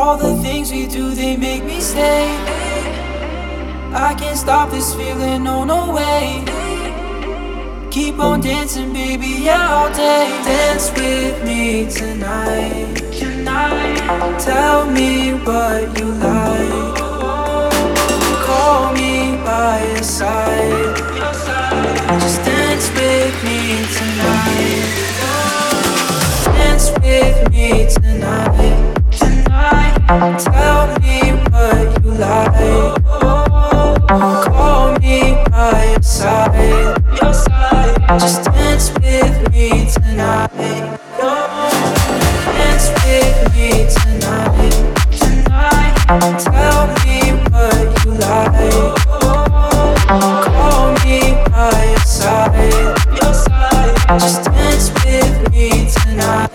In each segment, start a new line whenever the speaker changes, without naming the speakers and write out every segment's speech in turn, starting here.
All the things we do, they make me stay. I can't stop this feeling, no, no way. Keep on dancing, baby, yeah, all day. Dance with me tonight. Tell me what you like. Call me by your side. Just dance with me tonight. Dance with me tonight. Tell me what you like. Call me by your side. Just dance with me tonight. Dance with me tonight. Tell me what you like. Call me by your side. Just dance with me tonight.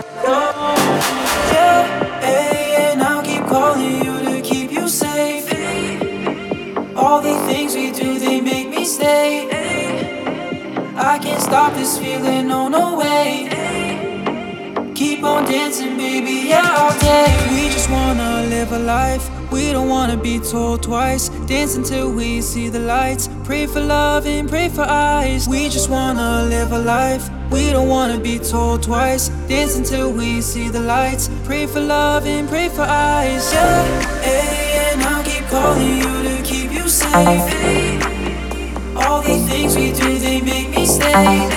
Yeah, and I'll keep calling you to keep you safe. All the things we do, they make me stay. I can't stop this feeling, no, no way. Keep on dancing, baby, yeah, all day. We just wanna live a life. We don't wanna be told twice. Dance until we see the lights. Pray for love and pray for eyes. We just wanna live a life. We don't wanna be told twice. Dance until we see the lights. Pray for love and pray for eyes. Yeah, and I'll keep calling you to keep you safe. All the things we do, they make me stay.